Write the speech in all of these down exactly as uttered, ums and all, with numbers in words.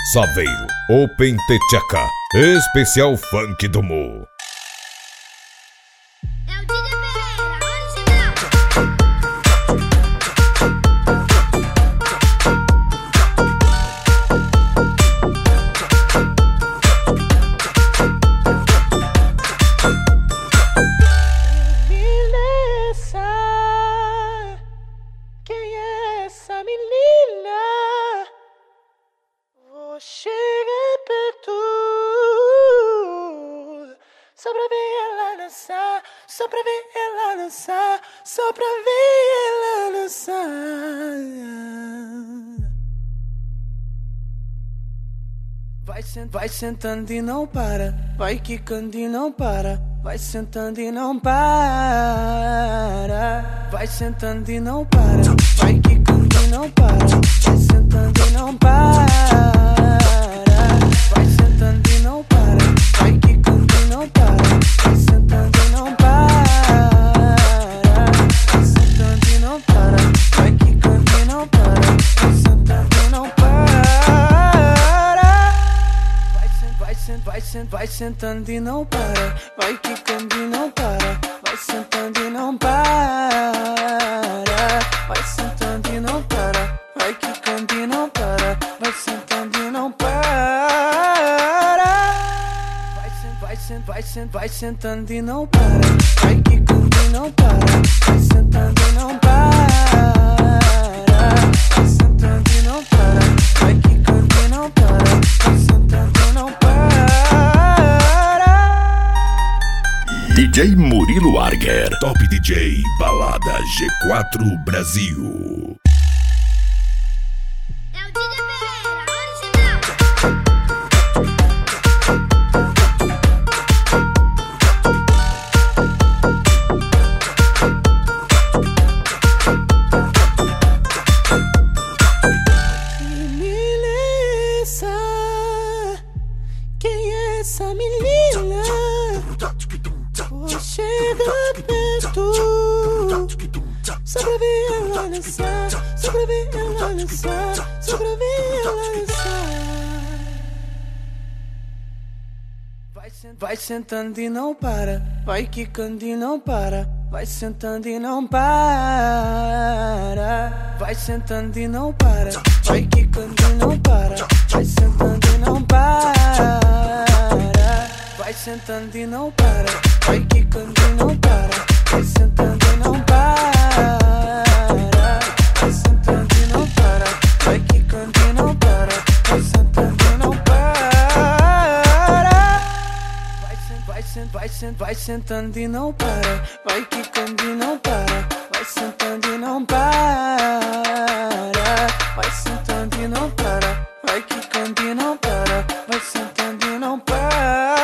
Saveiro, Open Techeca, especial funk do Mu. Chega perto, só pra ver ela dançar, só pra ver ela dançar, só pra ver ela dançar. Vai, sent, vai sentando e não para, vai quicando e não para, vai sentando e não para, vai sentando e não para, vai quicando e não para, vai sentando e não para. Vai sentando e não para, vai quicando e não para, vai sentando e não para, vai sentando e não para, vai quicando e não para, vai sentando e não para. Vai sent, vai sent, vai sent, vai sentando e não para, vai quicando e não para, vai sentando e não para, vai sentando e não para, vai quicando e não para, vai sentando e não para. Vai sent, vai sent, vai sentando e não para, vai quicando e não para, vai sentando e não para, vai sentando e não para, vai quicando e não para, vai sentando e não para. D J Murilo Arger, Top D J Balada G quatro Brasil. Essa menina, chega perto, só pra ver ela dançar, só pra ver ela dançar, só pra ver ela dançar. Vai, sent, vai sentando e não para, vai quicando e não para, vai sentando e não para, vai sentando e não para, vai quicando e não para, vai sentando e não para. Vai sentando e não para, vai quicando e não para, vai sentando e não para, vai sentando e não para, vai quicando e não para, vai sentando e não para. Vai sent, vai sent, vai sent, vai sentando e não para, vai quicando e não para, vai sentando e não para, vai sentando e não para, vai quicando e não para, vai sentando e não para.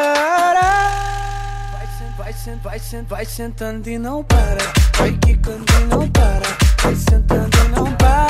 Vai sent, vai sentando e não para, vai quicando e não para, vai sentando e não para.